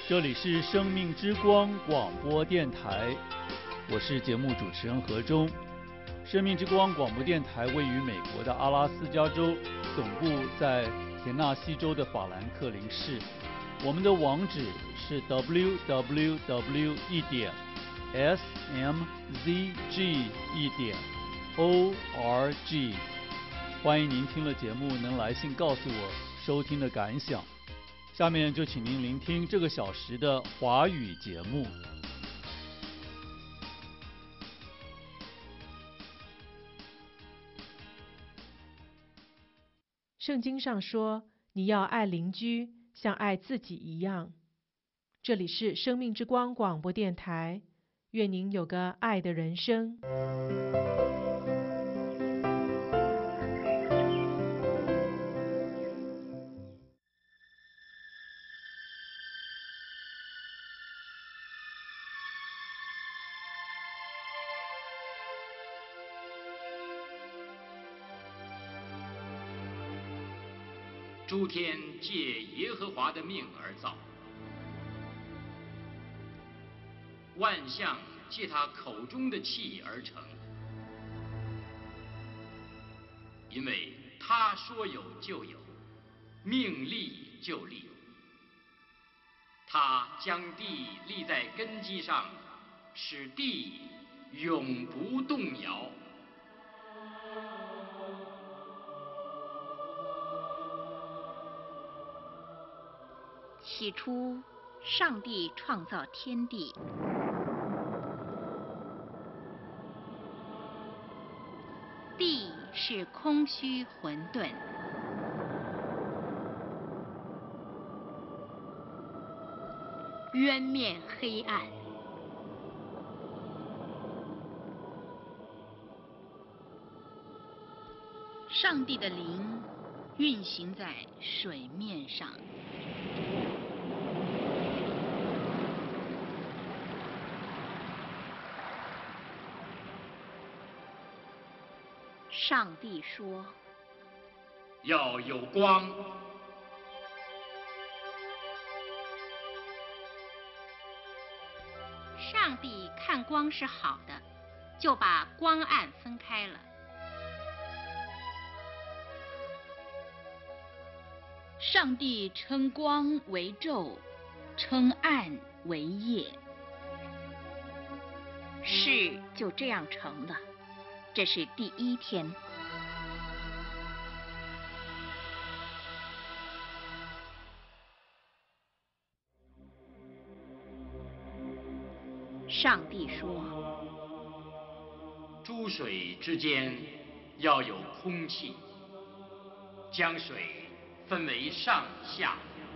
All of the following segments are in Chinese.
这里是生命之光广播电台，我是节目主持人何忠。生命之光广播电台位于美国的阿拉斯加州，总部在田纳西州的法兰克林市。我们的网址是 www.smzg.org。欢迎您听了节目能来信告诉我收听的感想。下面就请您聆听这个小时的华语节目。 圣经上说，你要爱邻居，像爱自己一样。这里是生命之光广播电台，愿您有个爱的人生。 诸天借耶和华的命而造，万象借他口中的气而成。因为他说有就有，命立就立。他将地立在根基上，使地永不动摇。 起初，上帝创造天地，地是空虚混沌，渊面黑暗。上帝的灵运行在水面上。上帝说：“ 要有光。” 上帝看光是好的，就把光暗分开了。 上帝称光为昼，称暗为夜。 事就这样成了。这是第一天。上帝说：“ 诸水之间要有空气，将水分为上下。”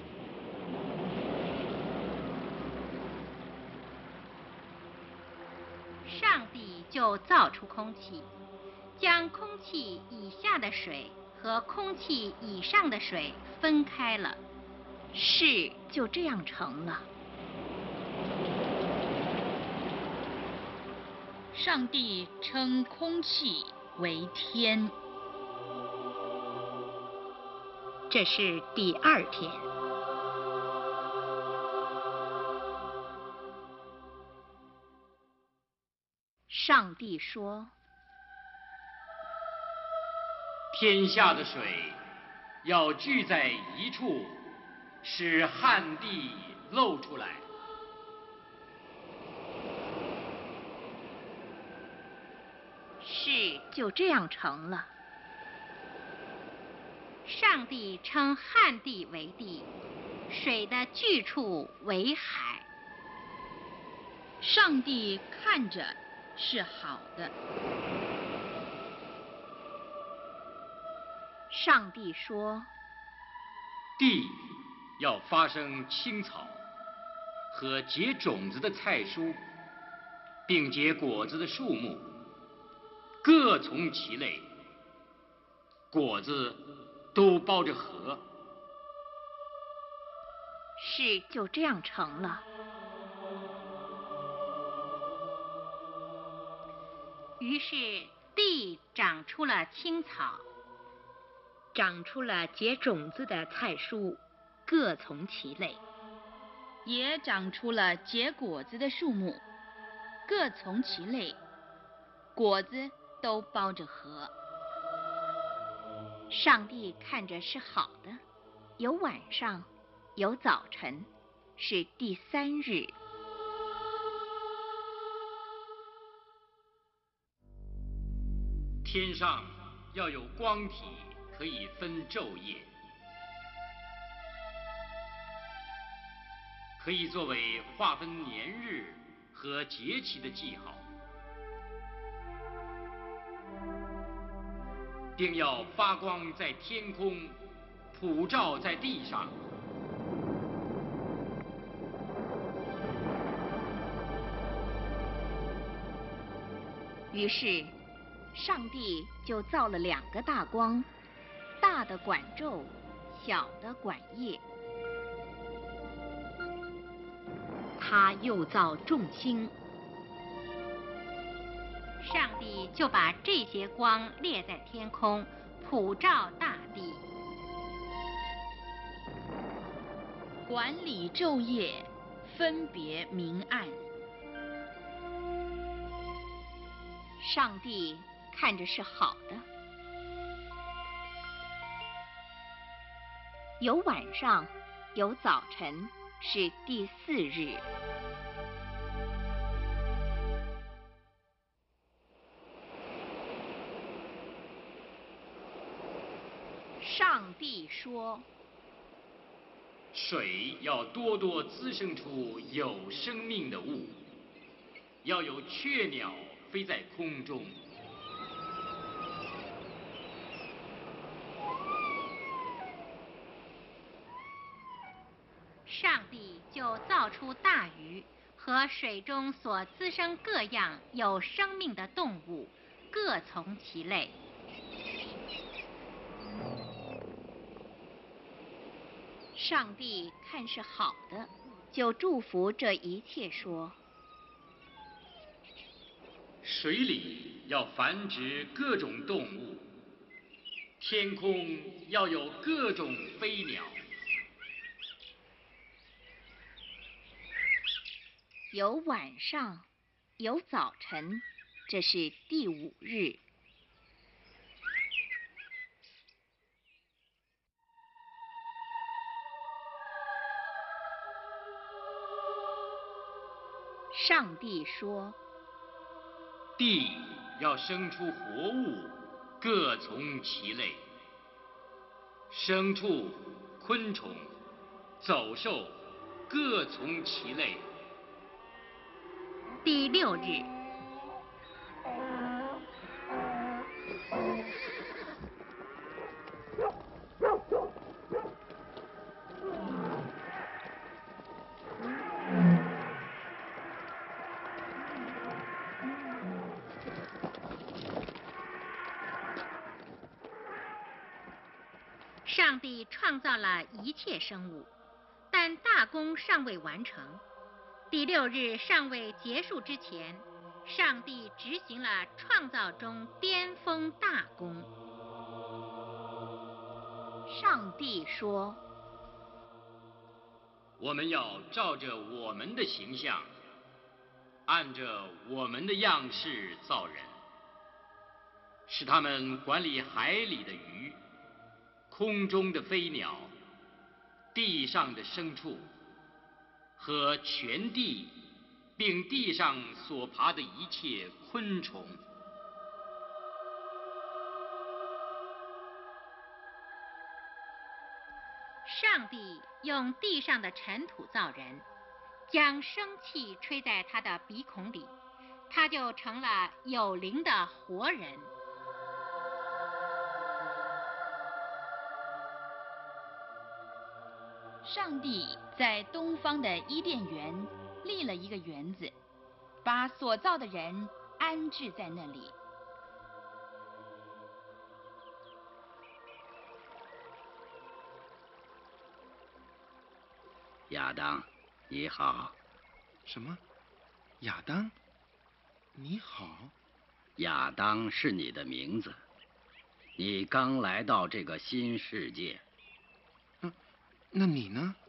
上帝就造出空气，将空气以下的水和空气以上的水分开了，事就这样成了。 上帝称空气为天。 这是第二天。上帝说：“ 天下的水要聚在一处，使旱地露出来。” 事就这样成了。上帝称旱地为地，水的聚处为海。 上帝看着是好的。 上帝说：“ 地要发生青草和结种子的菜蔬，并结果子的树木，各从其类，果子都包着核。” 事就这样成了。于是地长出了青草，长出了结种子的菜蔬，各从其类。 也长出了结果子的树木，各从其类，果子都包着核。 上帝看着是好的，有晚上，有早晨，是第3日。 天上要有光体，可以分昼夜，可以作为划分年日和节期的记号，并要发光在天空，普照在地上。 于是上帝就造了2个大光，大的管昼，小的管夜。他又造众星，上帝就把这些光列在天空，普照大地。 管理昼夜，分别明暗。 上帝看着是好的，有晚上，有早晨，是第4日。上帝说： 水要多多滋生出有生命的物，要有雀鸟飞在空中。 上帝就造出大鱼和水中所滋生各样有生命的动物，各从其类。上帝看是好的，就祝福这一切，说： 水里要繁殖各种动物，天空要有各种飞鸟。 有晚上，有早晨，这是第5日。上帝说： 地要生出活物，各从其类，牲畜、昆虫、走兽，各从其类。 第6日，上帝创造了一切生物，但大功尚未完成。第6日尚未结束之前，上帝执行了创造中巅峰大功。上帝说： 我们要照着我们的形象，按着我们的样式造人，使他们管理海里的鱼，空中的飞鸟，地上的牲畜和全地，并地上所爬的一切昆虫。 上帝用地上的尘土造人，将生气吹在他的鼻孔里，他就成了有灵的活人。 上帝在东方的伊甸园立了一个园子，把所造的人安置在那里。 亚当，你好。 什么？亚当？你好？ 亚当是你的名字，你刚来到这个新世界。 那你呢？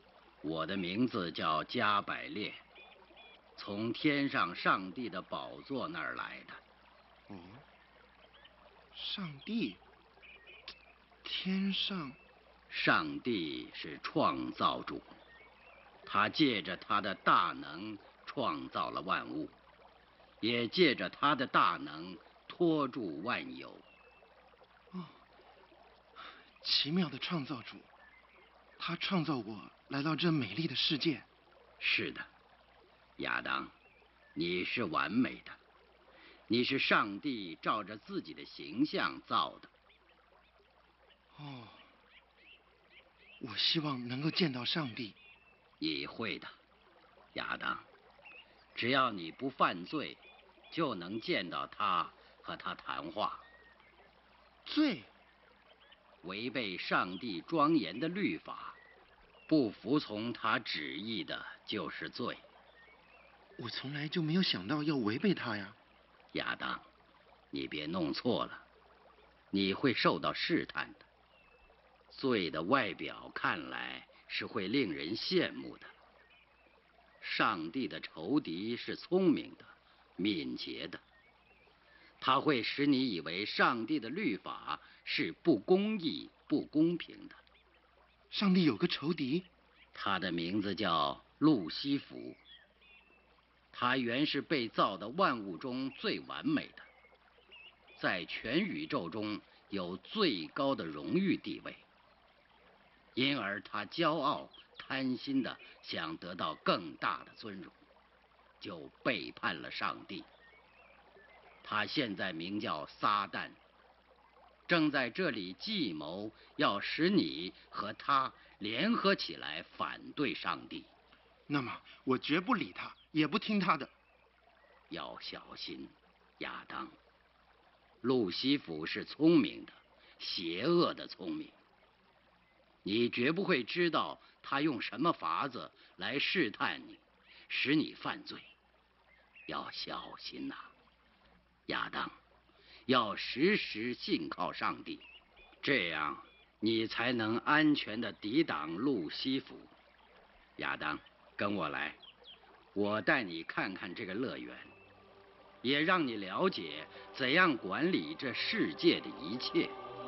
我的名字叫加百列，从天上上帝的宝座那儿来的。 哦，上帝，天上， 上帝是创造主，他借着他的大能创造了万物，也借着他的大能托住万有。 哦，奇妙的创造主，他创造我来到这美丽的世界。 是的，亚当，你是完美的，你是上帝照着自己的形象造的。 哦，我希望能够见到上帝。 你会的，亚当，只要你不犯罪，就能见到他和他谈话。 罪？ 违背上帝庄严的律法，不服从他旨意的就是罪。 我从来就没有想到要违背他呀。 亚当，你别弄错了，你会受到试探的。罪的外表看来是会令人羡慕的。上帝的仇敌是聪明的、敏捷的，他会使你以为上帝的律法是不公义、不公平的。 上帝有个仇敌， 他的名字叫路西弗。他原是被造的万物中最完美的，在全宇宙中有最高的荣誉地位。因而他骄傲、贪心的想得到更大的尊荣，就背叛了上帝。他现在名叫撒旦，正在这里计谋要使你和他联合起来反对上帝。 那么我绝不理他，也不听他的。 要小心，亚当。路西弗是聪明的，邪恶的聪明。你绝不会知道他用什么法子来试探你，使你犯罪。要小心呐，亚当，要时时信靠上帝，这样你才能安全地抵挡路西弗。亚当，跟我来，我带你看看这个乐园，也让你了解怎样管理这世界的一切。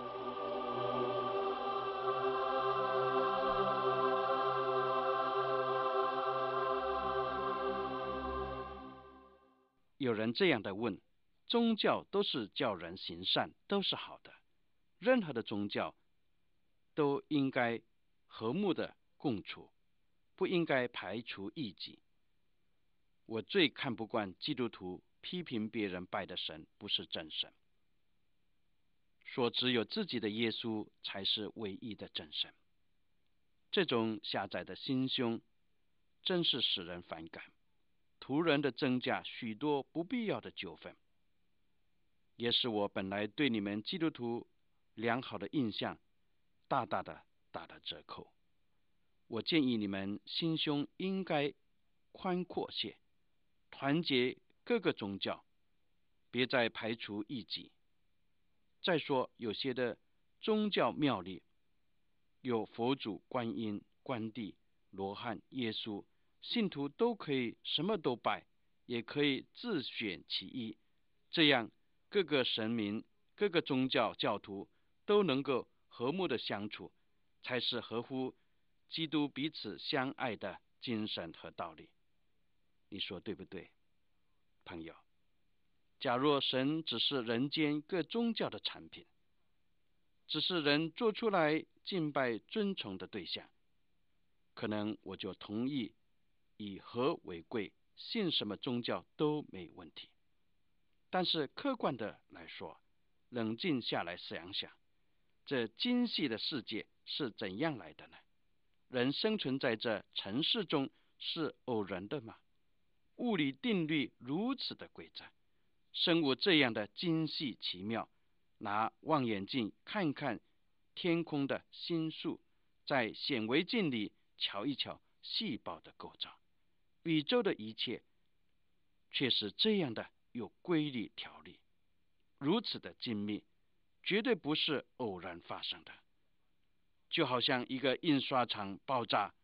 有人这样的问：宗教都是叫人行善，都是好的，任何的宗教都应该和睦的共处，不应该排除异己。我最看不惯基督徒批评别人拜的神不是真神，说只有自己的耶稣才是唯一的真神。这种狭窄的心胸真是使人反感，徒然的增加许多不必要的纠纷，也使我本来对你们基督徒良好的印象大大的打了折扣。我建议你们心胸应该宽阔些，团结各个宗教，别再排除异己。再说有些的宗教庙里有佛祖、观音、关帝、罗汉、耶稣，信徒都可以什么都拜，也可以自选其一，这样各个神明、各个宗教教徒都能够和睦的相处，才是合乎基督彼此相爱的精神和道理。你说对不对，朋友？假若神只是人间各宗教的产品，只是人做出来敬拜尊崇的对象，可能我就同意以和为贵，信什么宗教都没问题。但是客观的来说，冷静下来想想，这精细的世界是怎样来的呢？人生存在这尘世中是偶然的吗？物理定律如此的规则，生物这样的精细奇妙，拿望远镜看看天空的星宿，在显微镜里瞧一瞧细胞的构造，宇宙的一切却是这样的有规律条理，如此的精密，绝对不是偶然发生的。就好像一个印刷厂爆炸，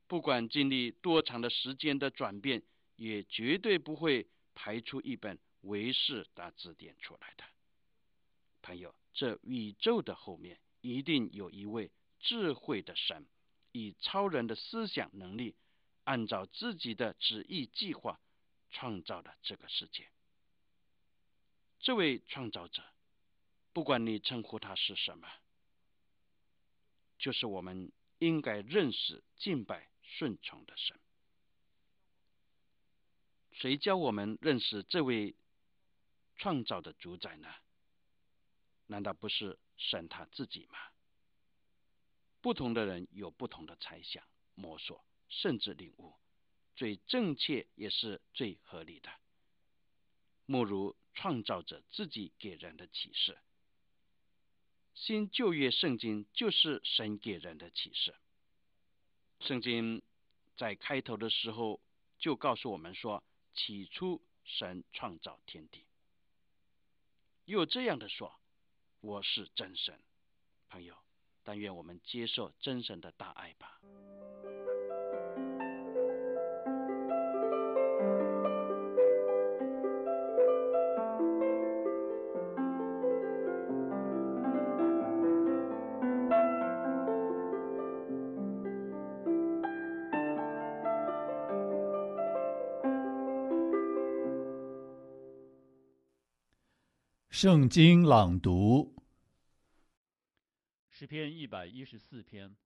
不管经历多长的时间的转变，也绝对不会排出一本维氏大字典出来的。朋友，这宇宙的后面一定有一位智慧的神，以超人的思想能力，按照自己的旨意计划创造了这个世界。这位创造者，不管你称呼他是什么，就是我们应该认识、敬拜、顺从的神。谁教我们认识这位创造的主宰呢？难道不是神他自己吗？不同的人有不同的猜想、摸索，甚至领悟，最正确也是最合理的。莫如创造者自己给人的启示。新旧约圣经就是神给人的启示。圣经在开头的时候就告诉我们说，起初神创造天地。又这样的说，我是真神。朋友，但愿我们接受真神的大爱吧。 圣经朗读，诗篇114篇。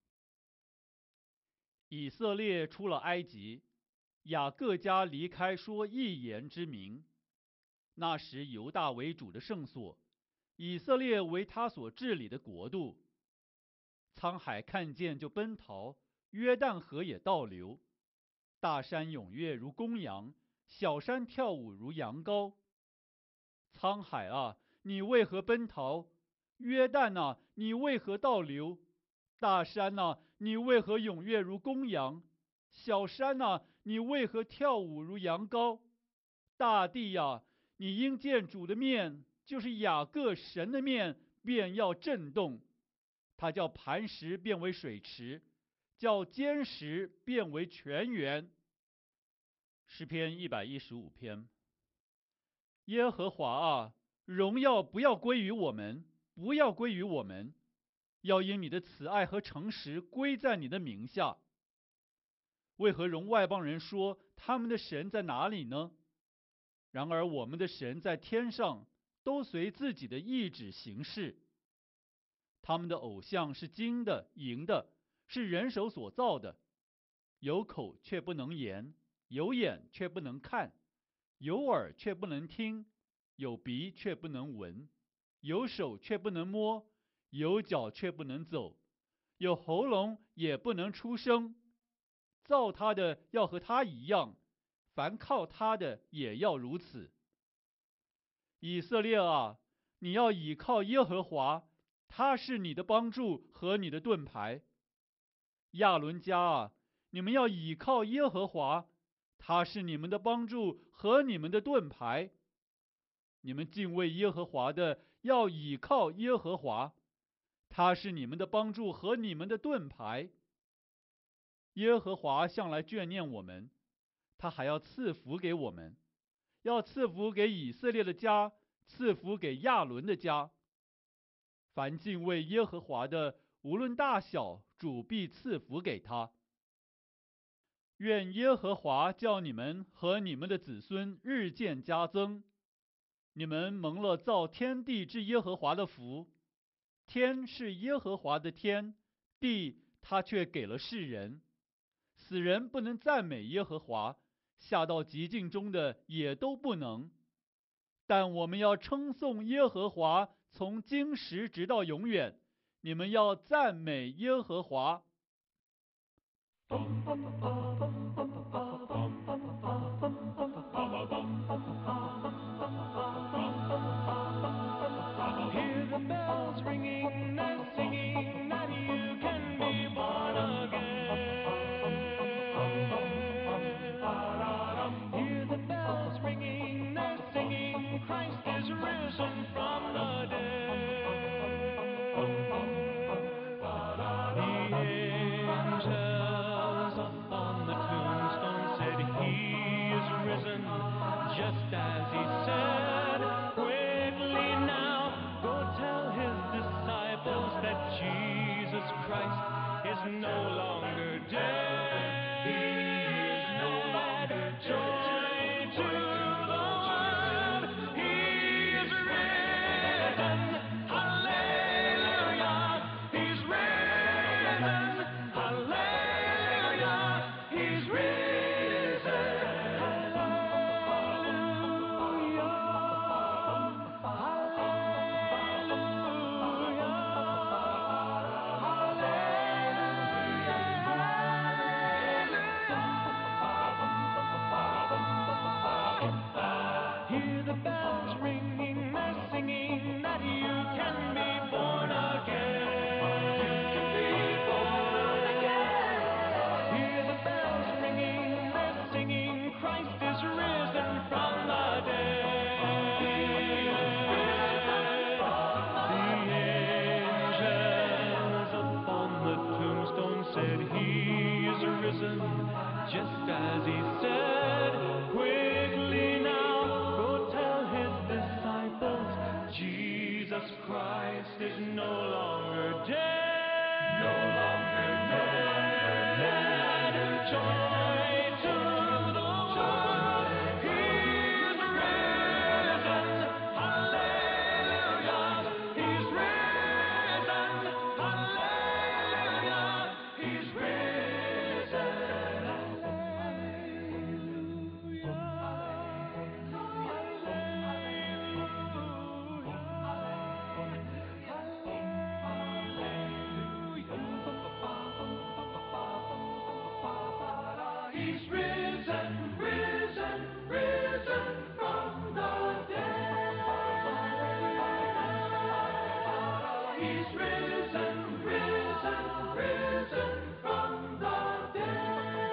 以色列出了埃及，雅各家离开说一言之名。那时犹大为主的圣所，以色列为他所治理的国度。沧海看见就奔逃，约旦河也倒流。大山踊跃如公羊，小山跳舞如羊羔。沧海啊，你为何奔逃？约旦啊，你为何倒流？大山啊，你为何踊跃如公羊？小山啊，你为何跳舞如羊羔？大地啊，你因见主的面，就是雅各神的面，便要震动。他叫磐石变为水池，叫坚石变为泉源。诗篇115篇。耶和华啊，荣耀不要归于我们，不要归于我们，要因你的慈爱和诚实归在你的名下。为何容外邦人说他们的神在哪里呢？然而我们的神在天上，都随自己的意志行事。他们的偶像是金的、银的，是人手所造的，有口却不能言，有眼却不能看，有耳却不能听，有鼻却不能闻，有手却不能摸，有脚却不能走，有喉咙也不能出声。造他的要和他一样，凡靠他的也要如此。以色列啊，你要倚靠耶和华，他是你的帮助和你的盾牌。亚伦家啊，你们要倚靠耶和华，他是你们的帮助和你们的盾牌。你们敬畏耶和华的，要倚靠耶和华，他是你们的帮助和你们的盾牌。耶和华向来眷念我们，他还要赐福给我们，要赐福给以色列的家，赐福给亚伦的家。凡敬畏耶和华的，无论大小，主必赐福给他。愿耶和华叫你们和你们的子孙日渐加增。你们蒙了造天地之耶和华的福。天是耶和华的天，地他却给了世人。死人不能赞美耶和华，下到极境中的也都不能。但我们要称颂耶和华，从今时直到永远。你们要赞美耶和华。 Jesus Christ is no longer dead. No longer dead. Joy to the world. He's risen. Hallelujah. He's risen. Hallelujah. He's risen. He's risen, risen, risen from the dead. He's risen, risen, risen from the dead.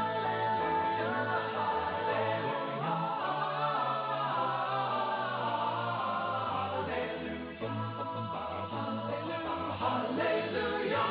Hallelujah.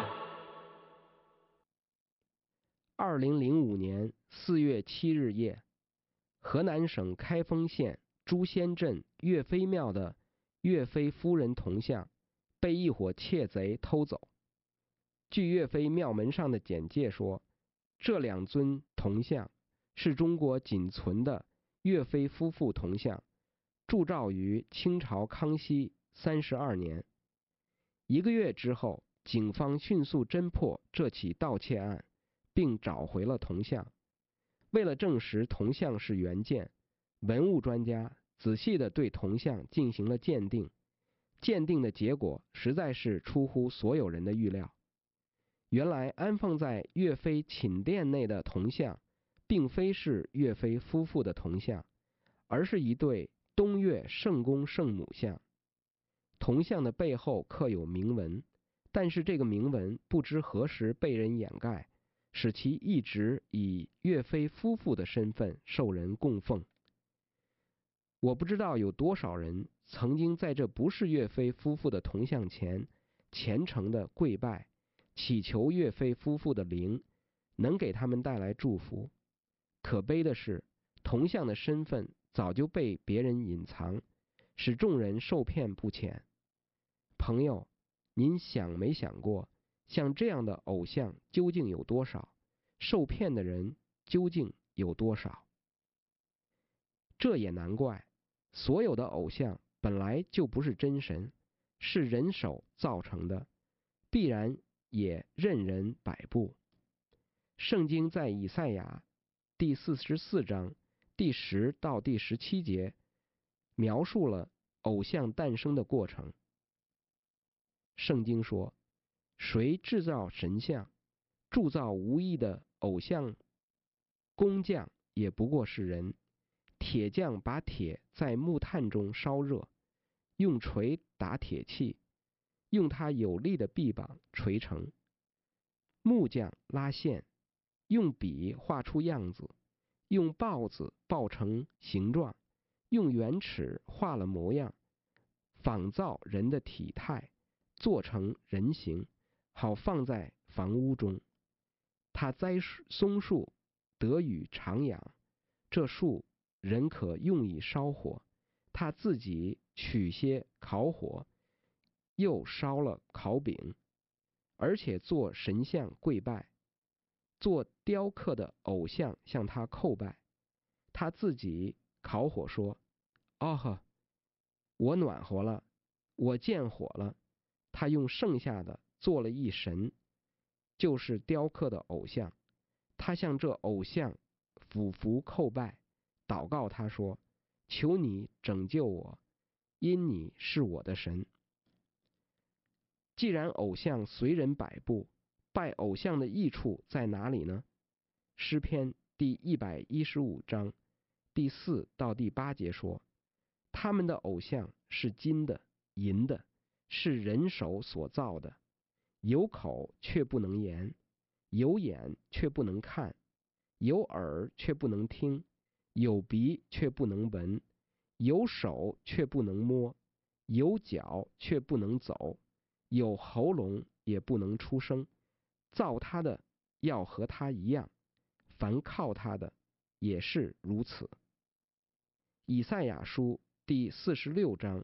2005年4月7日夜，河南省开封县朱仙镇岳飞庙的岳飞夫人铜像被一伙窃贼偷走。据岳飞庙门上的简介说，这2尊铜像是中国仅存的岳飞夫妇铜像，铸造于清朝康熙32年。1个月之后，警方迅速侦破这起盗窃案，并找回了铜像。为了证实铜像是原件，文物专家仔细地对铜像进行了鉴定。鉴定的结果实在是出乎所有人的预料。原来安放在岳飞寝殿内的铜像，并非是岳飞夫妇的铜像，而是一对东岳圣公圣母像。铜像的背后刻有铭文，但是这个铭文不知何时被人掩盖，使其一直以岳飞夫妇的身份受人供奉。我不知道有多少人曾经在这不是岳飞夫妇的铜像前虔诚地跪拜，祈求岳飞夫妇的灵能给他们带来祝福。可悲的是，铜像的身份早就被别人隐藏，使众人受骗不浅。朋友，您想没想过，像这样的偶像究竟有多少？受骗的人究竟有多少？这也难怪，所有的偶像本来就不是真神，是人手造成的，必然也任人摆布。圣经在以赛亚第44章第10到第17节描述了偶像诞生的过程。圣经说，谁制造神像，铸造无益的偶像，工匠也不过是人。铁匠把铁在木炭中烧热，用锤打铁器，用它有力的臂膀锤成。木匠拉线，用笔画出样子，用刨子刨成形状，用圆尺画了模样，仿造人的体态，做成人形，好放在房屋中。他栽松树，得雨长养，这树人可用以烧火，他自己取些烤火，又烧了烤饼，而且做神像跪拜，做雕刻的偶像向他叩拜。他自己烤火说：“哦呵，我暖和了，我见火了。”他用剩下的做了一神，就是雕刻的偶像。他向这偶像俯伏叩拜，祷告他说：“求你拯救我，因你是我的神。”既然偶像随人摆布，拜偶像的益处在哪里呢？诗篇第115章第4到第8节说，他们的偶像是金的、银的，是人手所造的，有口却不能言，有眼却不能看，有耳却不能听，有鼻却不能闻，有手却不能摸，有脚却不能走，有喉咙也不能出声。造他的要和他一样，凡靠他的也是如此。以赛亚书第46章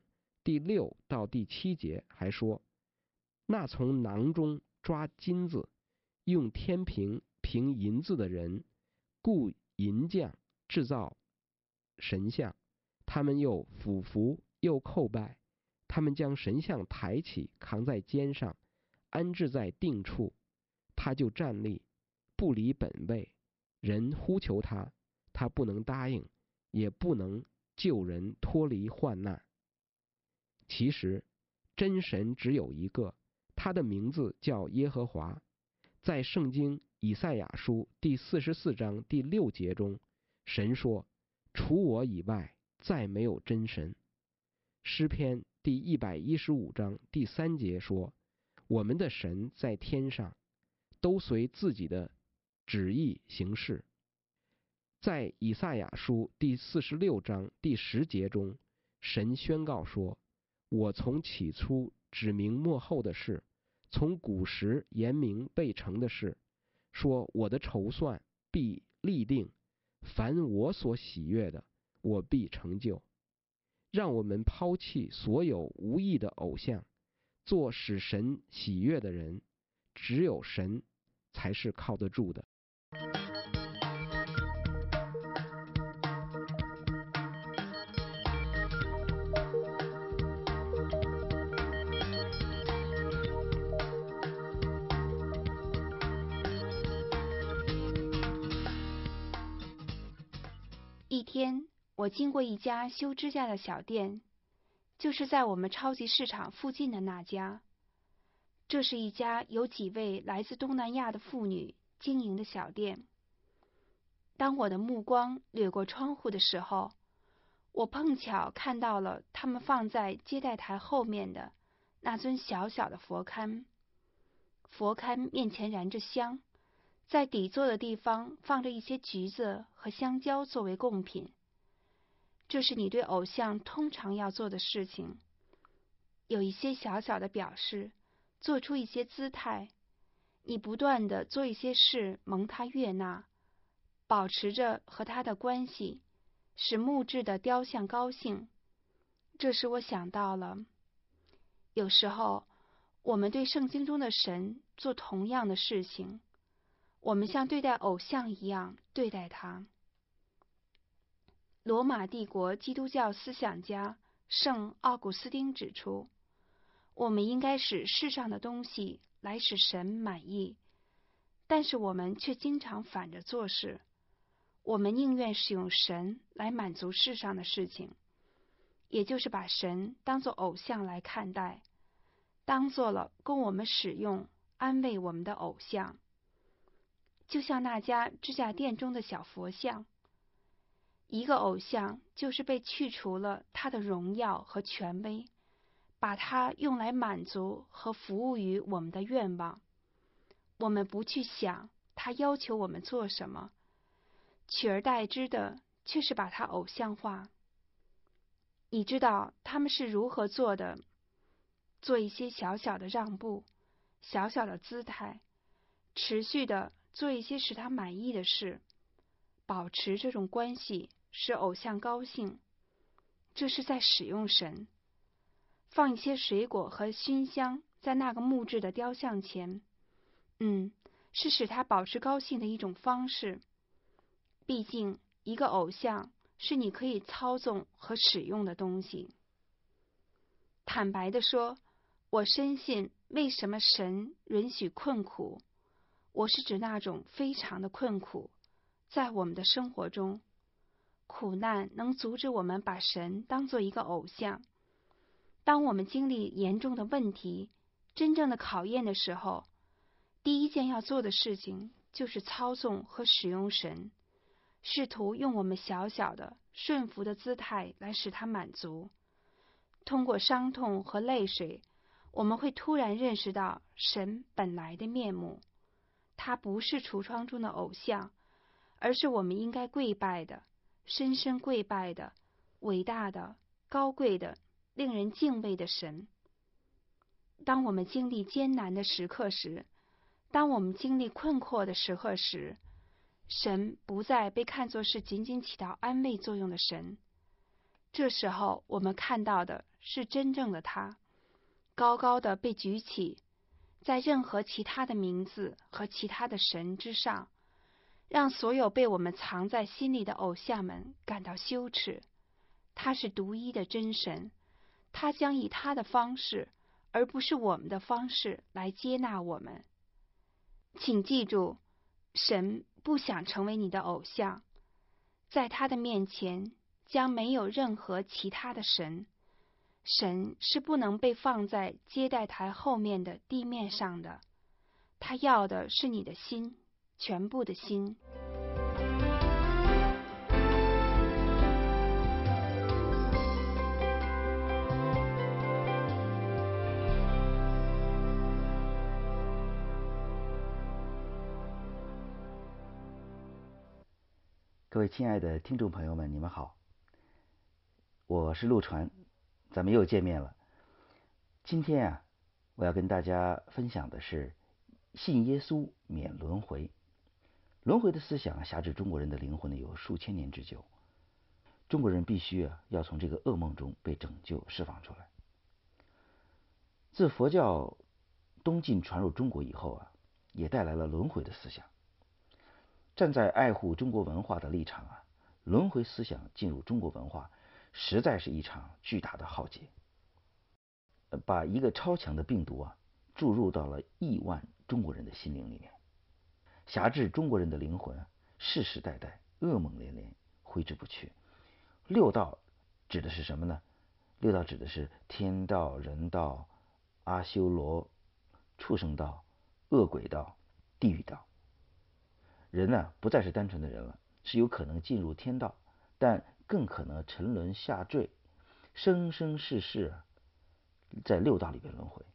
第6到第7节还说，那从囊中抓金子，用天平平银子的人，雇银匠制造神像，他们又俯伏又叩拜，他们将神像抬起，扛在肩上，安置在定处，他就站立，不离本位。人呼求他，他不能答应，也不能救人脱离患难。其实真神只有一个，他的名字叫耶和华。在圣经以赛亚书第44章第6节中，神说，除我以外再没有真神。诗篇第115章第3节说，我们的神在天上，都随自己的旨意行事。在以赛亚书第46章第10节中，神宣告说，我从起初指明末后的事，从古时言明未成的事，说我的筹算必立定，凡我所喜悦的，我必成就。让我们抛弃所有无益的偶像，做使神喜悦的人，只有神才是靠得住的。 一天，我经过一家修指甲的小店，就是在我们超级市场附近的那家。这是一家由几位来自东南亚的妇女经营的小店。当我的目光掠过窗户的时候，我碰巧看到了他们放在接待台后面的那尊小小的佛龛。佛龛面前燃着香，在底座的地方放着一些橘子和香蕉作为贡品。这是你对偶像通常要做的事情，有一些小小的表示，做出一些姿态，你不断地做一些事蒙他悦纳，保持着和他的关系，使木质的雕像高兴。这使我想到了，有时候我们对圣经中的神做同样的事情，我们像对待偶像一样对待他。罗马帝国基督教思想家圣奥古斯丁指出，我们应该使世上的东西来使神满意，但是我们却经常反着做事。我们宁愿使用神来满足世上的事情，也就是把神当作偶像来看待，当做了供我们使用安慰我们的偶像。就像那家指甲店中的小佛像，一个偶像就是被去除了他的荣耀和权威，把它用来满足和服务于我们的愿望。我们不去想他要求我们做什么，取而代之的却是把它偶像化。你知道他们是如何做的？做一些小小的让步，小小的姿态，持续的做一些使他满意的事，保持这种关系，使偶像高兴。这是在使用神。放一些水果和熏香在那个木质的雕像前，是使他保持高兴的一种方式。毕竟一个偶像是你可以操纵和使用的东西。坦白地说，我深信为什么神允许困苦，我是指那种非常的困苦，在我们的生活中，苦难能阻止我们把神当作一个偶像。当我们经历严重的问题，真正的考验的时候，第一件要做的事情就是操纵和使用神，试图用我们小小的顺服的姿态来使它满足。通过伤痛和泪水，我们会突然认识到神本来的面目。他不是橱窗中的偶像，而是我们应该跪拜的，深深跪拜的，伟大的、高贵的、令人敬畏的神。当我们经历艰难的时刻时，当我们经历困惑的时刻时，神不再被看作是仅仅起到安慰作用的神。 这时候我们看到的是真正的他，高高的被举起，在任何其他的名字和其他的神之上，让所有被我们藏在心里的偶像们感到羞耻。他是独一的真神，他将以他的方式，而不是我们的方式来接纳我们。请记住，神不想成为你的偶像，在他的面前将没有任何其他的神。神是不能被放在接待台后面的地面上的，他要的是你的心，全部的心。 各位亲爱的听众朋友们，你们好，我是陆传，咱们又见面了。今天啊，我要跟大家分享的是信耶稣免轮回。轮回的思想辖制中国人的灵魂有数千年之久，中国人必须要从这个噩梦中被拯救释放出来。自佛教东晋传入中国以后啊，也带来了轮回的思想。站在爱护中国文化的立场啊，轮回思想进入中国文化，实在是一场巨大的浩劫，把一个超强的病毒啊注入到了亿万中国人的心灵里面，辖制中国人的灵魂，世世代代噩梦连连，挥之不去。六道指的是什么呢？六道指的是天道、人道、阿修罗、畜生道、恶鬼道、地狱道。人呢，不再是单纯的人了，是有可能进入天道，但更可能沉沦下坠，生生世世在六道里边轮回。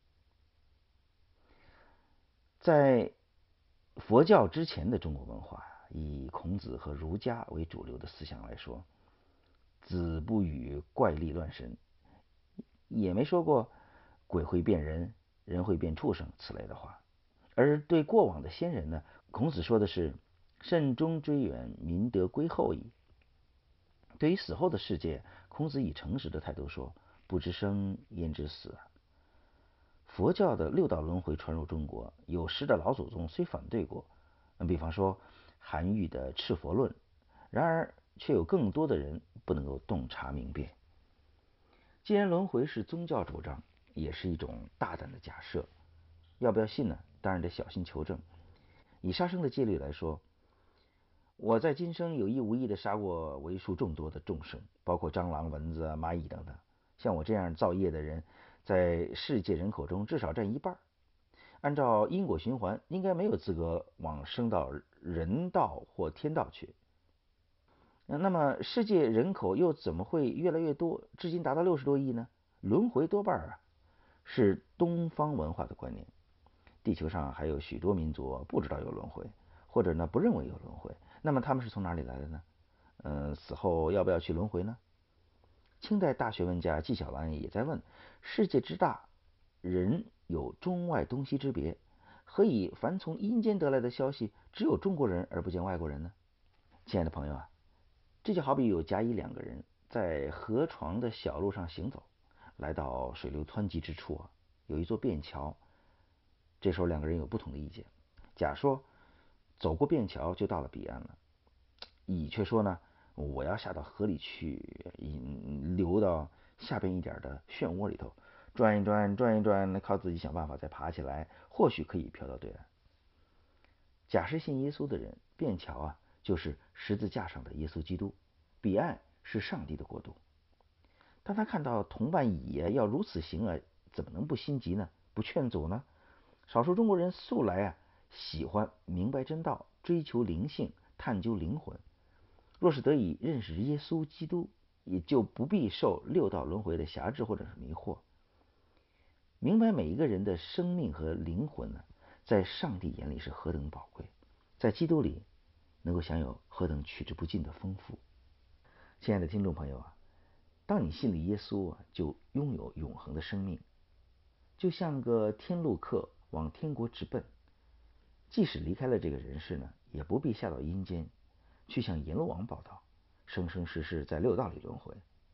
在佛教之前的中国文化，以孔子和儒家为主流的思想来说，子不语怪力乱神，也没说过鬼会变人，人会变畜生此类的话。而对过往的先人呢，孔子说的是慎终追远，民德归后矣。对于死后的世界，孔子以诚实的态度说，不知生焉知死。佛教的六道轮回传入中国，有识的老祖宗虽反对过，比方说韩愈的《赤佛论》，然而却有更多的人不能够洞察明辨。既然轮回是宗教主张，也是一种大胆的假设，要不要信呢？当然得小心求证。以杀生的戒律来说，我在今生有意无意地杀过为数众多的众生，包括蟑螂、蚊子、蚂蚁等等。像我这样造业的人，在世界人口中至少占一半。按照因果循环，应该没有资格往升到人道或天道去。那么世界人口又怎么会越来越多，至今达到60多亿呢？轮回多半是东方文化的观念。地球上还有许多民族不知道有轮回，或者呢不认为有轮回。那么他们是从哪里来的呢？死后要不要去轮回呢？清代大学问家纪晓岚也在问：世界之大，人有中外东西之别，何以凡从阴间得来的消息，只有中国人而不见外国人呢？亲爱的朋友啊，这就好比有甲乙两个人在河床的小路上行走，来到水流湍急之处有一座便桥。这时候两个人有不同的意见。甲说走过便桥就到了彼岸了，乙却说呢，我要下到河里去，流到下边一点的漩涡里头，转一转转一转，靠自己想办法再爬起来，或许可以漂到对岸。甲是信耶稣的人，便桥就是十字架上的耶稣基督，彼岸是上帝的国度。当他看到同伴乙要如此行怎么能不心急呢？不劝阻呢？少数中国人素来喜欢明白真道，追求灵性，探究灵魂。若是得以认识耶稣基督，也就不必受六道轮回的辖制或者是迷惑。明白每一个人的生命和灵魂在上帝眼里是何等宝贵，在基督里能够享有何等取之不尽的丰富。亲爱的听众朋友当你信了耶稣就拥有永恒的生命，就像个天路客往天国直奔。即使离开了这个人世也不必下到阴间去向阎罗王报道，生生世世在六道里轮回。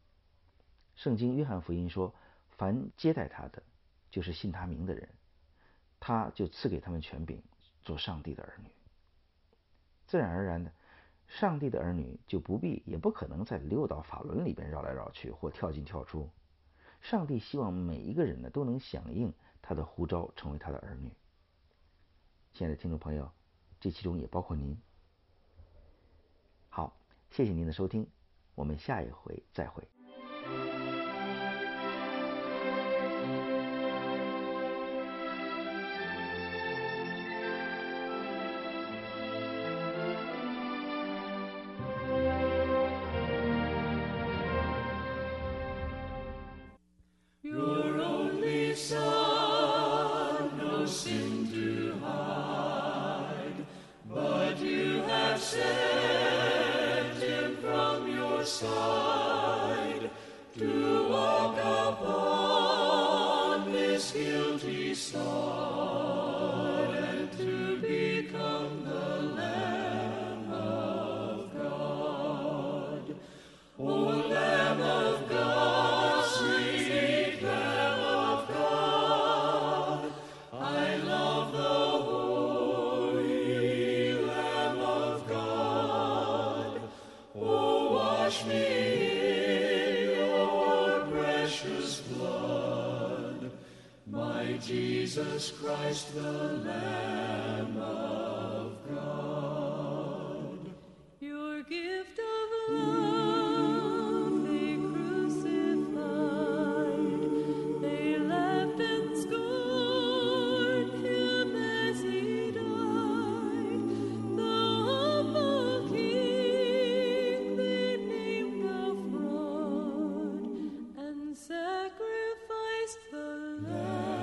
圣经约翰福音说，凡接待他的，就是信他名的人，他就赐给他们权柄，做上帝的儿女。自然而然的，上帝的儿女就不必也不可能在6道法轮里边绕来绕去或跳进跳出。上帝希望每一个人呢都能响应他的呼召，成为他的儿女。亲爱的听众朋友，这其中也包括您。好，谢谢您的收听，我们下一回再会。 Jesus Christ, the Lamb of God. Your gift of love they crucified, they laughed and scorned him as he died. The humble King they named a fraud and sacrificed the Lamb.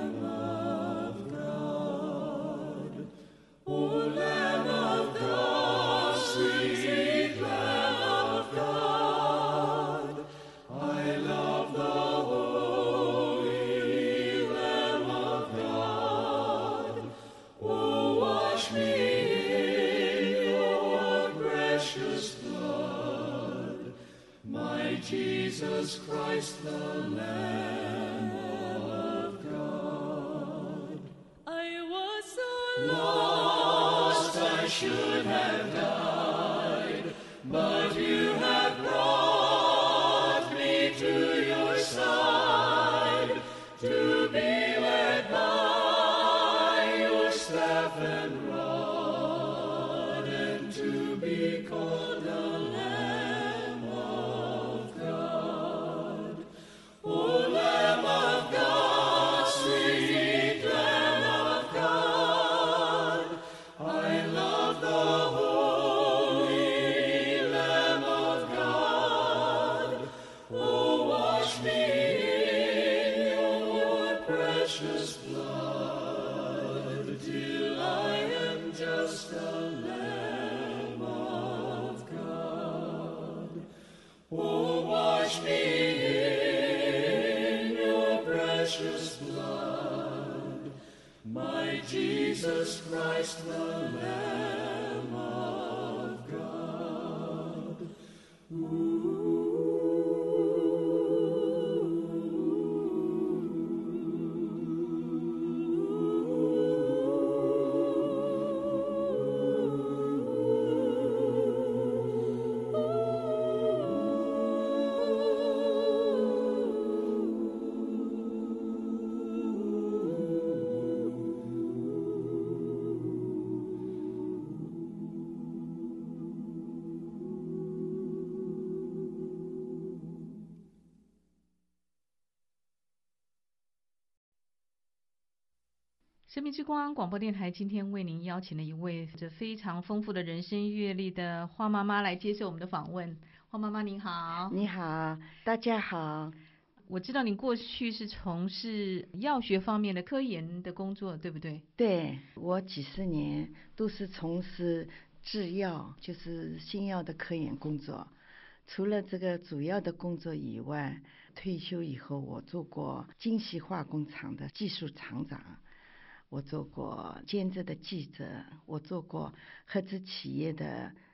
Jesus Christ, the Lamb of God. I was so lost I should have died, but you have brought me to your side, to be led by your staff and rod, and to be called a Lamb of God. O Lamb of God, sweet Lamb of God, I love the holy Lamb of God. Oh, wash me in your precious blood, till I am just a Lamb of God. Oh, wash me in your precious blood, my Jesus Christ, the Lamb of God. 生命之光广播电台今天为您邀请了一位这非常丰富的人生阅历的花妈妈来接受我们的访问。花妈妈您好。 你好，大家好。 我知道您过去是从事药学方面的科研的工作，对不对？ 对，我几十年都是从事制药，就是新药的科研工作。除了这个主要的工作以外，退休以后我做过精细化工厂的技术厂长，我做过兼职的记者，我做过合资企业的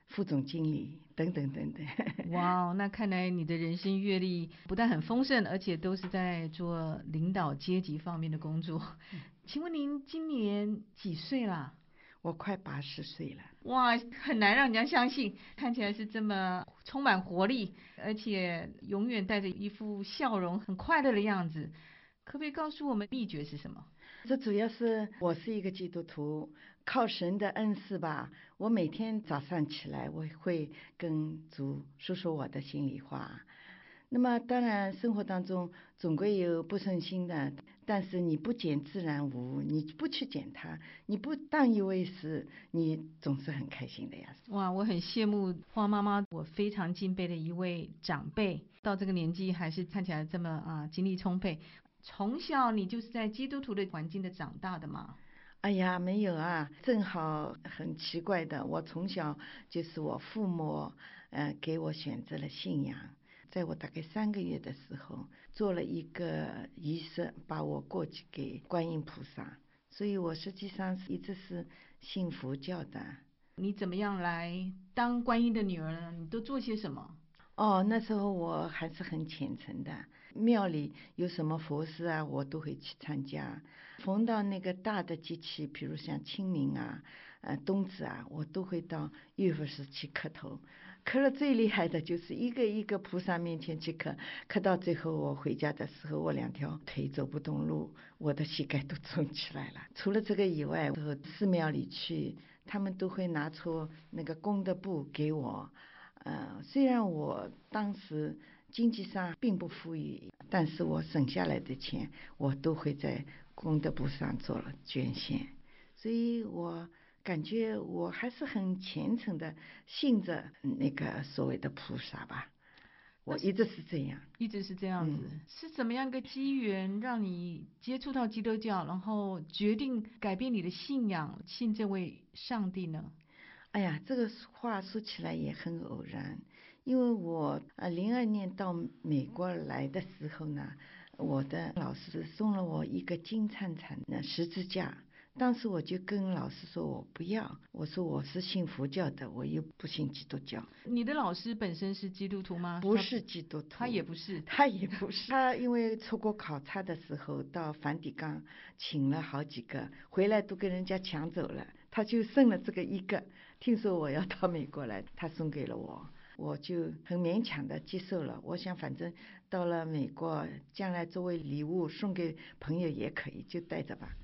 副总经理等等等等。 哇，那看来你的人生阅历不但很丰盛，而且都是在做领导阶级方面的工作。请问您今年几岁啦？ 我快80岁了。 哇，很难让人家相信，看起来是这么充满活力，而且永远带着一副笑容，很快乐的样子。可不可以告诉我们秘诀是什么？ 这主要是我是一个基督徒，靠神的恩赐吧。我每天早上起来，我会跟主说说我的心里话。那么当然生活当中总归有不顺心的，但是你不捡自然无，你不去捡它，你不当一回事，你总是很开心的呀。 哇，我很羡慕花妈妈，我非常敬佩的一位长辈，到这个年纪还是看起来这么精力充沛。从小你就是在基督徒的环境的长大的吗？ 哎呀，没有啊，正好很奇怪的，我从小就是我父母给我选择了信仰。在我大概3个月的时候，做了一个仪式，把我过去给观音菩萨，所以我实际上一直是信佛教的。 你怎么样来当观音的女儿呢？你都做些什么？ 那时候我还是很虔诚的，庙里有什么佛事啊，我都会去参加。逢到那个大的节气，比如像清明啊、冬至啊，我都会到乐佛寺去磕头。磕了最厉害的就是一个一个菩萨面前去磕，磕到最后我回家的时候，我2条腿走不动路，我的膝盖都肿起来了。除了这个以外，寺庙里去，他们都会拿出那个功德簿给我。虽然我当时经济上并不富裕，但是我省下来的钱，我都会在功德簿上做了捐献，所以我感觉我还是很虔诚的信着那个所谓的菩萨吧。我一直是这样， 一直是这样子。是怎么样一个机缘让你接触到基督教，然后决定改变你的信仰，信这位上帝呢？ 哎呀，这个话说起来也很偶然，因为我02年到美国来的时候呢，我的老师送了我一个金灿灿的十字架。当时我就跟老师说我不要，我说我是信佛教的，我又不信基督教。 你的老师本身是基督徒吗？ 不是基督徒。 他也不是。 他也不是。他因为出国考察的时候到梵蒂冈请了好几个，回来都跟人家抢走了，他就剩了这个一个。听说我要到美国来，他送给了我，我就很勉强的接受了。我想反正到了美国，将来作为礼物送给朋友也可以，就带着吧。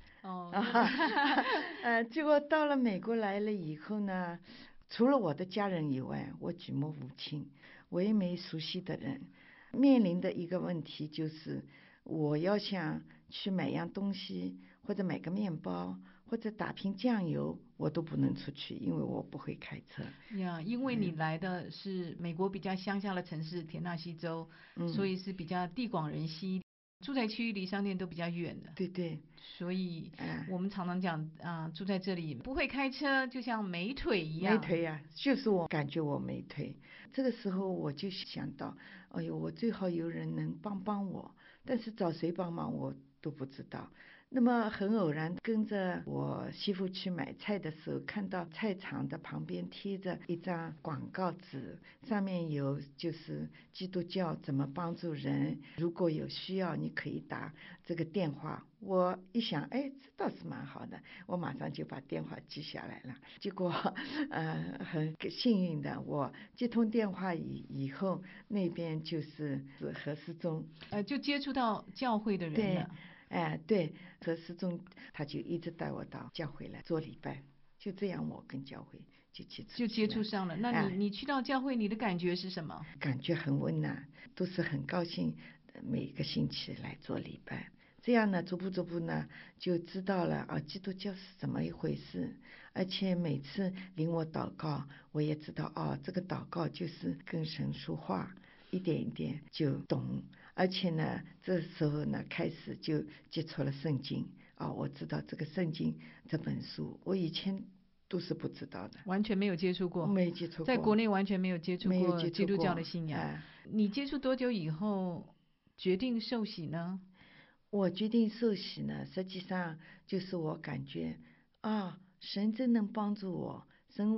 结果到了美国来了以后呢，除了我的家人以外，我举目无亲，我也没熟悉的人。面临的一个问题就是，我要想去买样东西，或者买个面包，或者打瓶酱油，我都不能出去，因为我不会开车。 因为你来的是美国比较乡下的城市田纳西州，所以是比较地广人稀，住宅区离商店都比较远的。 对对。 所以我们常常讲住在这里不会开车，就像没腿一样。 没腿呀，就是我感觉我没腿。这个时候我就想到，哎呦，我最好有人能帮我，但是找谁帮忙我都不知道。那么很偶然跟着我媳妇去买菜的时候，看到菜场的旁边贴着一张广告纸，上面有就是基督教怎么帮助人，如果有需要你可以打这个电话。我一想，这倒是蛮好的，我马上就把电话记下来了。结果很幸运的，我接通电话以后，那边就是何思忠， 就接触到教会的人了。 对，何思忠他就一直带我到教会来做礼拜，就这样我跟教会就接触上了。那你去到教会，你的感觉是什么？ 感觉很温暖，都是很高兴，每个星期来做礼拜。这样呢，逐步呢就知道了基督教是怎么一回事，而且每次领我祷告，我也知道这个祷告就是跟神说话，一点一点就懂。而且呢，这时候呢开始就接触了圣经我知道这个圣经这本书，我以前都是不知道的， 完全没有接触过， 没接触过， 在国内完全没有接触过基督教的信仰。你接触多久以后决定受洗呢？ 我决定受洗呢，实际上就是我感觉神真能帮助我，神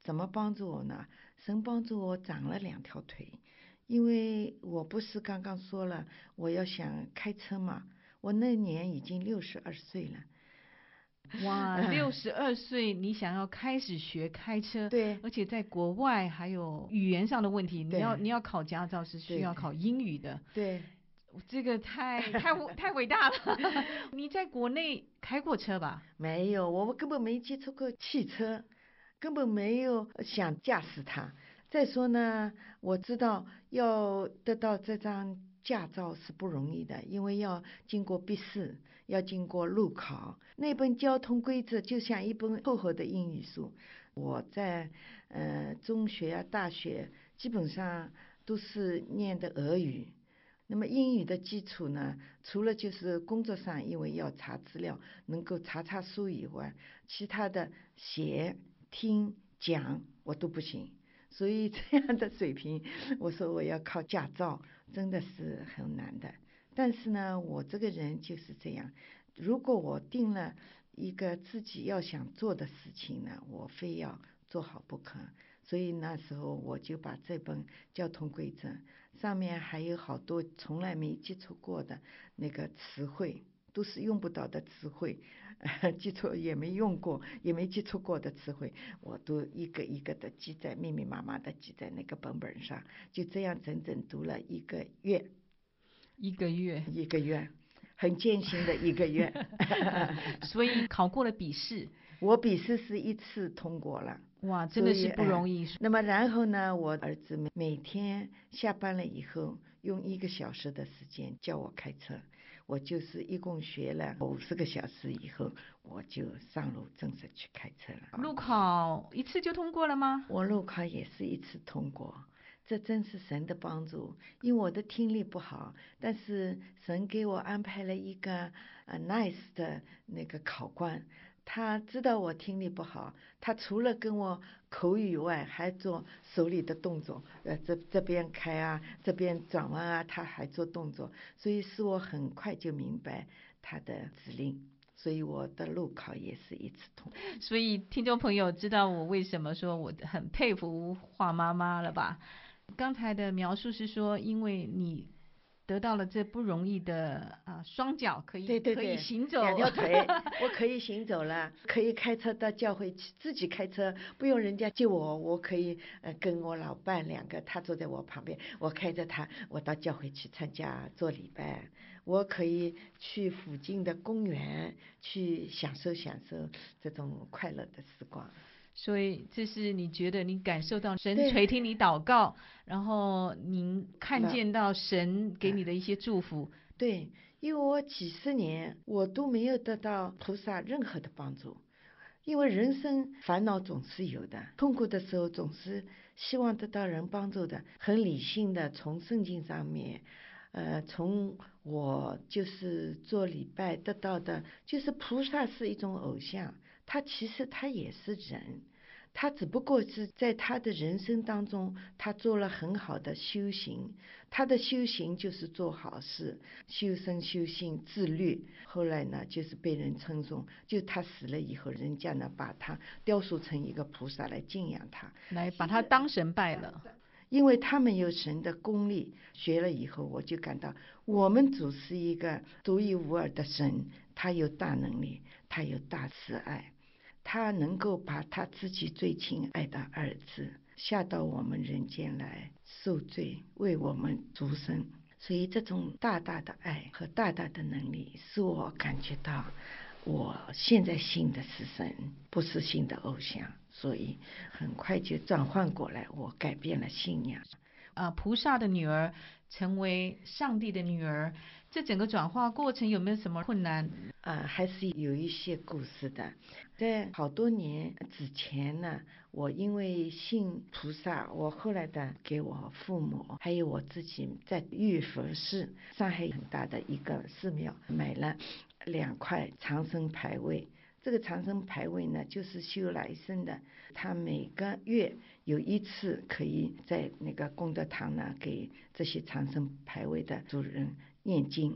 什么帮助我呢？神帮助我长了2条腿，因为我不是刚刚说了我要想开车嘛，我那年已经62岁了。 哇，62岁你想要开始学开车， 对， 而且在国外还有语言上的问题，你要考驾照是需要考英语的， 对， 这个太伟大了。你在国内开过车吧？ 没有，我根本没接触过汽车，根本没有想驾驶它。再说呢，我知道要得到这张驾照是不容易的，因为要经过笔试，要经过路考。那本交通规则就像一本厚厚的英语书。我在中学啊、大学基本上都是念的俄语。那么英语的基础呢，除了就是工作上因为要查资料能够查书以外，其他的写、听、讲我都不行。所以这样的水平，我说我要靠驾照真的是很难的。但是呢，我这个人就是这样，如果我定了一个自己要想做的事情呢，我非要做好不可。所以那时候我就把这本交通规则上面还有好多从来没接触过的那个词汇，都是用不到的词汇，记错也没用过也没接触过的词汇，我都一个一个的记在密密麻麻的记在那个本上，就这样整整读了1个月，很艰辛的1个月。 所以考过了笔试， 我笔试是1次通过了。 哇，真的是不容易。 那么然后呢，我儿子每天下班了以后用1个小时的时间教我开车，我就是一共学了50个小时以后，我就上路正式去开车了。 路考1次就通过了吗？ 我路考也是1次通过，这真是神的帮助。因为我的听力不好，但是神给我安排了一个nice 的那个考官，他知道我听力不好，他除了跟我口语外，还做手里的动作，这边开啊，这边转弯啊，他还做动作，所以使我很快就明白他的指令。所以我的路考也是1次通。 所以听众朋友知道我为什么说我很佩服华妈妈了吧？刚才的描述是说，因为你得到了这不容易的双脚可以行走 ，2条腿，我可以行走了，可以开车到教会去，自己开车，不用人家救我，我可以跟我老伴2个，他坐在我旁边，我开着他，我到教会去参加做礼拜，我可以去附近的公园去享受这种快乐的时光。 所以这是你觉得你感受到神垂听你祷告，然后您看见到神给你的一些祝福。 对，因为我几十年我都没有得到菩萨任何的帮助，因为人生烦恼总是有的，痛苦的时候总是希望得到人帮助的，很理性的从圣经上面从我就是做礼拜得到的，就是菩萨是一种偶像，他其实他也是人，他只不过是在他的人生当中他做了很好的修行，他的修行就是做好事，修身修性自律，后来呢就是被人称颂，就他死了以后，人家呢把他雕塑成一个菩萨来敬仰他， 来把他当神拜了。 因为他们有神的功力，学了以后我就感到我们主是一个独一无二的神，他有大能力，他有大慈爱，他能够把他自己最亲爱的儿子下到我们人间来受罪，为我们赎身。所以这种大大的爱和大大的能力使我感觉到我现在信的是神，不是信的偶像，所以很快就转换过来，我改变了信仰。 菩萨的女儿成为上帝的女儿，这整个转化过程有没有什么困难？ 还是有一些故事的。在好多年之前呢，我因为信菩萨，我后来的给我父母还有我自己在玉佛寺，上海很大的一个寺庙，买了2块长生牌位。这个长生牌位呢，就是修来生的，他每个月有1次可以在那个功德堂呢给这些长生牌位的主人念经，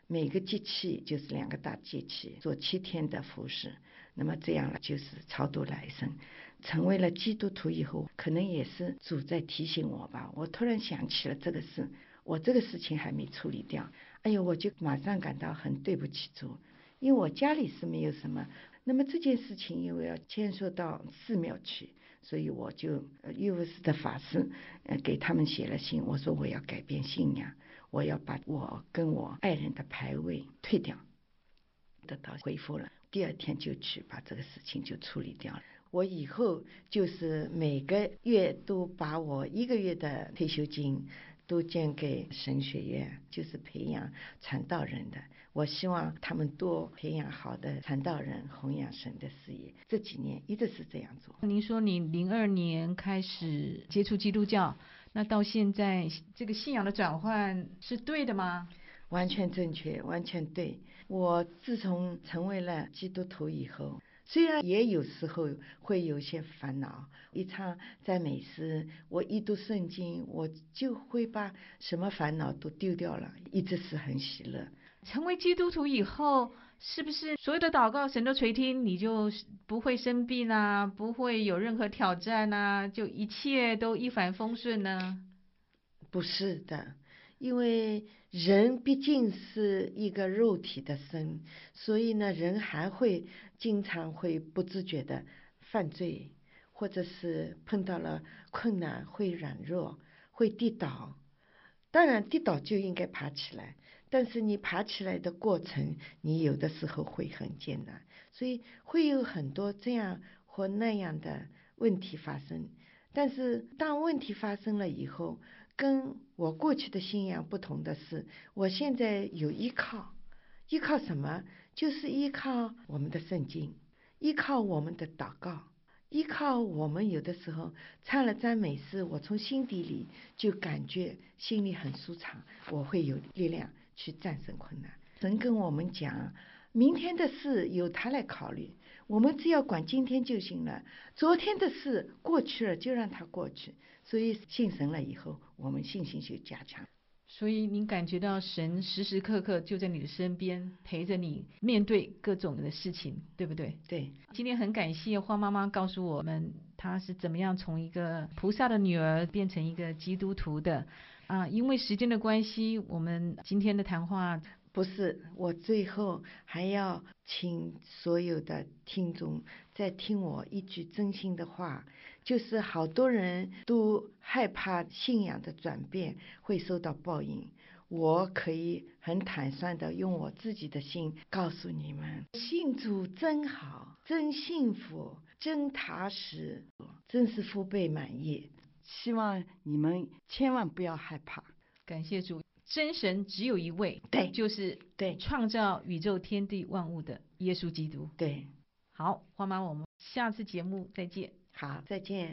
每个节气就是2个大节气做7天的服事，那么这样就是超度来生。成为了基督徒以后，可能也是主在提醒我吧，我突然想起了这个事，我这个事情还没处理掉，哎呦，我就马上感到很对不起主，因为我家里是没有什么，那么这件事情因为要牵涉到寺庙去，所以我就玉务寺的法师给他们写了信，我说我要改变信仰，我要把我跟我爱人的牌位退掉，得到恢复了。第2天就去把这个事情就处理掉了。我以后就是每个月都把我1个月的退休金都捐给神学院，就是培养传道人的。我希望他们多培养好的传道人，弘扬神的事业。这几年一直是这样做。 您说你02年开始接触基督教，那到现在这个信仰的转换是对的吗？ 完全正确，完全对。我自从成为了基督徒以后，虽然也有时候会有些烦恼，一唱赞美诗，我一读圣经，我就会把什么烦恼都丢掉了，一直是很喜乐。 成为基督徒以后，是不是所有的祷告神都垂听，你就不会生病啊，不会有任何挑战啊，就一切都一帆风顺呢？ 不是的，因为人毕竟是一个肉体的身，所以呢，人还会经常会不自觉的犯罪，或者是碰到了困难会软弱，会跌倒。当然跌倒就应该爬起来，但是你爬起来的过程，你有的时候会很艰难，所以会有很多这样或那样的问题发生。但是当问题发生了以后，跟我过去的信仰不同的是，我现在有依靠。依靠什么？就是依靠我们的圣经，依靠我们的祷告，依靠我们有的时候唱了赞美诗，我从心底里就感觉心里很舒畅，我会有力量去战胜困难。神跟我们讲，明天的事由他来考虑，我们只要管今天就行了，昨天的事过去了就让它过去。所以信神了以后，我们信心就加强。 所以您感觉到神时时刻刻就在你的身边，陪着你面对各种的事情，对不对？ 对。 今天很感谢花妈妈告诉我们，她是怎么样从一个菩萨的女儿变成一个基督徒的。因为时间的关系，我们今天的谈话不是，我最后还要请所有的听众再听我一句真心的话，就是好多人都害怕信仰的转变会受到报应，我可以很坦率的用我自己的心告诉你们，信主真好，真幸福，真踏实，真是福倍满意。希望你们千万不要害怕。 感谢主，真神只有一位， 对， 就是对创造宇宙天地万物的耶稣基督。 对， 好，花妈，我们下次节目再见。 好，再见。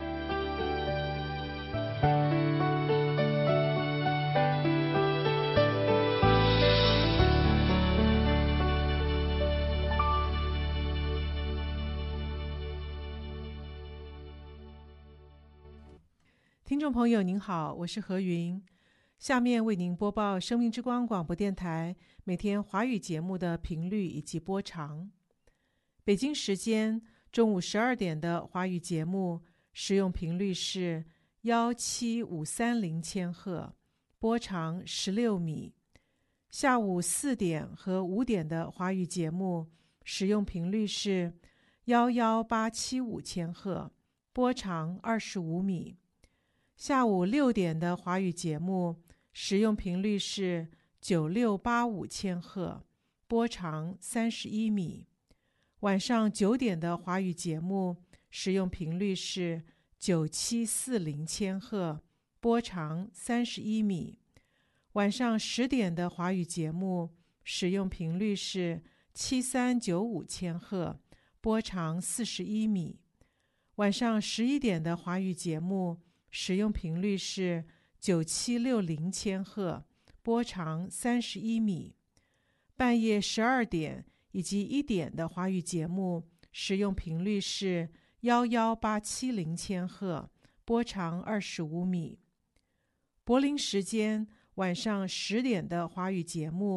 听众朋友您好，我是何云，下面为您播报生命之光广播电台每天华语节目的频率以及播长。北京时间中午12点的华语节目使用频率是17530千赫，波长16米。下午4点和5点的华语节目使用频率是11875千赫，波长25米。下午6点的华语节目使用频率是9685千赫，波长31米。晚上9点的华语节目使用频率是9740千赫，波长31米。晚上10点的华语节目使用频率是7395千赫，波长41米。晚上11点的华语节目使用频率是9760千赫，波长31米。半夜12点以及1点的华语节目使用频率是11870千赫，波长25米。柏林时间晚上10点的华语节目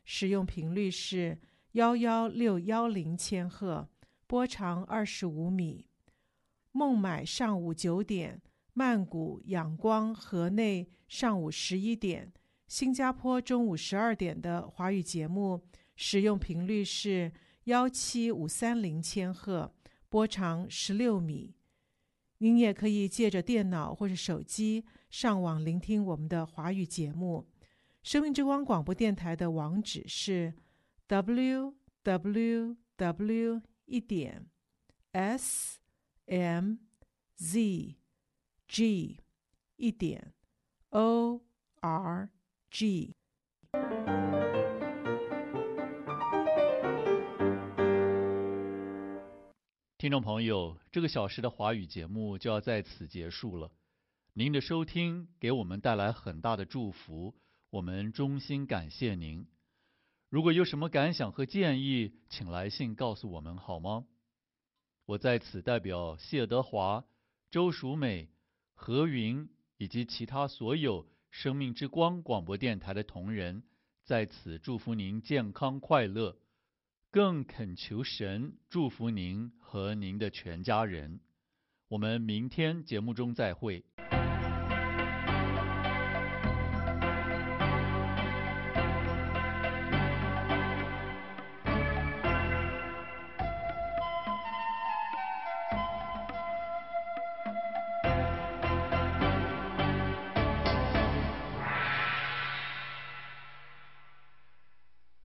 使用频率是11610千赫，波长25米。孟买上午9点，曼谷、仰光、河内上午11点，新加坡中午12点的华语节目使用频率是17530千赫，波长16米。您也可以借着电脑或是手机上网聆听我们的华语节目。生命之光广播电台的网址是 www.smzg.org。 听众朋友，这个小时的华语节目就要在此结束了。您的收听给我们带来很大的祝福，我们衷心感谢您。如果有什么感想和建议，请来信告诉我们好吗？我在此代表谢德华、周淑美、何云以及其他所有生命之光广播电台的同仁，在此祝福您健康快乐，更恳求神祝福您和您的全家人。我们明天节目中再会。